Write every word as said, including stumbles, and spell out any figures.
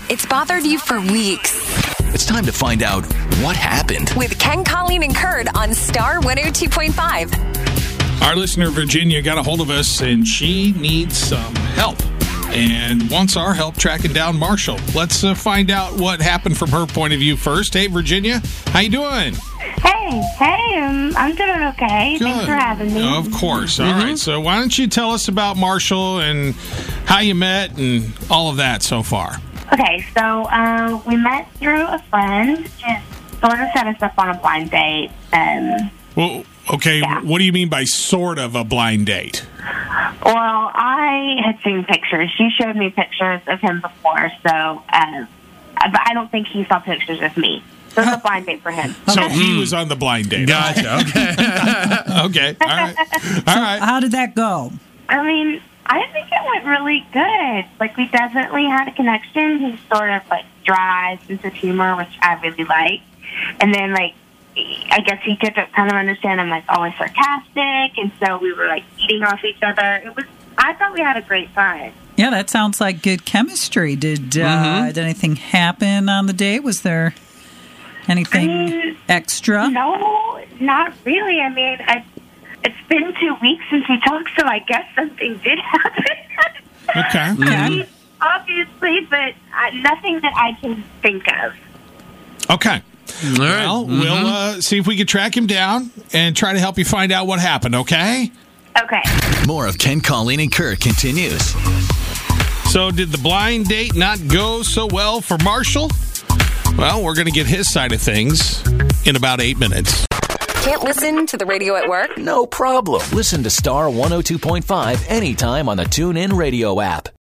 it's bothered you for weeks. It's time to find out what happened. With Ken, Colleen, and Kurt on Star one oh two point five. Our listener, Virginia, got a hold of us, and she needs some help and wants our help tracking down Marshall. Let's uh, find out what happened from her point of view first. Hey, Virginia, how you doing? Hey, hey, um, I'm doing okay. Good. Thanks for having me. Of course. All right, so why don't you tell us about Marshall and how you met and all of that so far? Okay, so uh, we met through a friend. Just sort of set us up on a blind date. Um, Well, okay, Yeah. what do you mean by sort of a blind date? well, I had seen pictures. She showed me pictures of him before, so uh, but I don't think he saw pictures of me. So it was a blind date for him. So he was on the blind date. Gotcha. Okay. Okay, all right. All right. How did that go? I mean, I think it went really good. Like, we definitely had a connection. He's sort of, like, dry, sense of humor, which I really like. And then, like, I guess he could kind of understand I'm, like, always sarcastic, and so we were, like, eating off each other. It was, I thought we had a great time. Yeah, that sounds like good chemistry. Did, uh, Mm-hmm. did anything happen on the date? Was there anything I mean, extra? No, not really. I mean, I, it's been two weeks since we talked, so I guess something did happen. Okay. I mean, obviously, but uh, nothing that I can think of. Okay. All right. Well, we'll uh, see if we can track him down and try to help you find out what happened, okay? Okay. More of Ken, Colleen, and Kurt continues. So did the blind date not go so well for Marshall? Well, we're going to get his side of things in about eight minutes. Can't listen to the radio at work? No problem. Listen to Star one oh two point five anytime on the TuneIn Radio app.